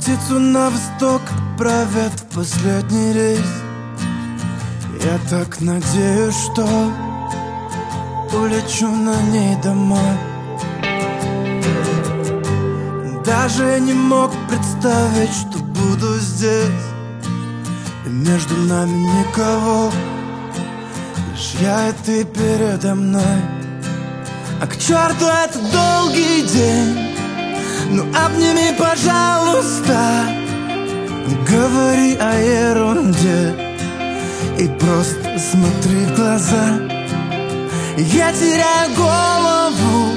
птицу на восток отправят в последний рейс. Я так надеюсь, что улечу на ней домой. Даже не мог представить, что буду здесь, и между нами никого, лишь я и ты передо мной. А к черту это долгий день, ну обними, пожалуйста. Говори о ерунде и просто смотри в глаза. Я теряю голову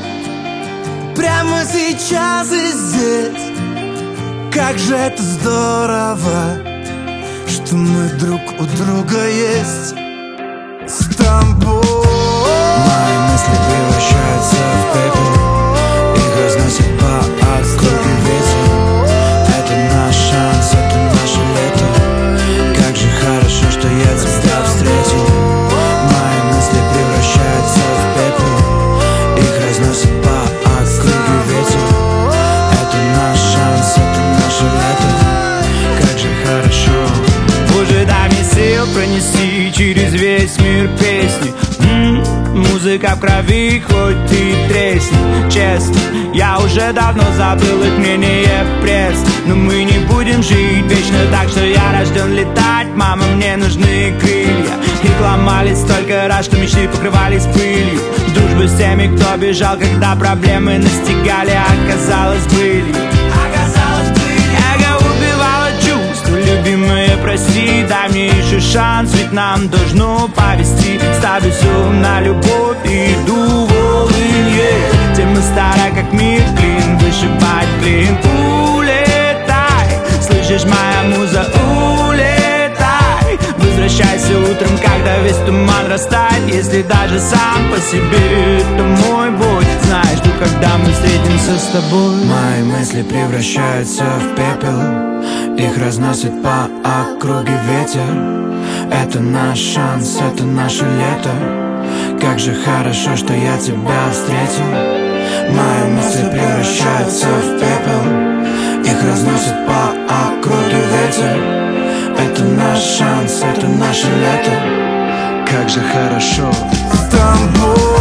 прямо сейчас и здесь. Как же это здорово, что мы друг у друга есть. С тобой мои мысли превращаются в пепел, их разносит по округе ветер. Это наш шанс, это наше лето. Как же хорошо, что я тебя встретил. Мои мысли превращаются в пепел, их разносит по округе ветер. Это наш шанс, это наше лето. Как же хорошо. Боже, дай мне сил пронести через весь мир песни. Музыка в крови, хоть ты тресни. Честно, я уже давно забыл их мнение пресс. Но мы не будем жить вечно, так что я рожден летать. Мама, мне нужны крылья. Их ломали столько раз, что мечты покрывались пылью. Дружба с теми, кто бежал, когда проблемы настигали, оказалось былью. Эго убивало чувства, любимые, прости. Дай мне еще шанс, ведь нам должно повести. Ставлю все на любовь и иду волынье. Тема старая, как мир, клин, вышибать клин. Улетай, слышишь, моя муза, улетай. Возвращайся утром, когда весь туман растает. Если даже сам по себе это мой бой. Знаешь, жду, когда мы встретимся с тобой. Мои мысли превращаются в пепел, их разносит по округе ветер. Это наш шанс, это наше лето. Как же хорошо, что я тебя встретил. Мои мысли превращаются в пепел, их разносит по округе ветер. Это наш шанс, это наше лето. Как же хорошо. с тобой.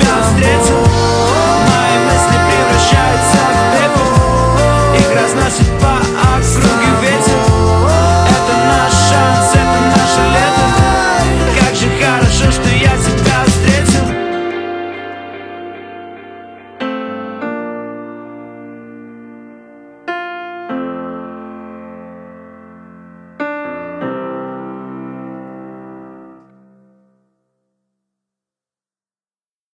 Нас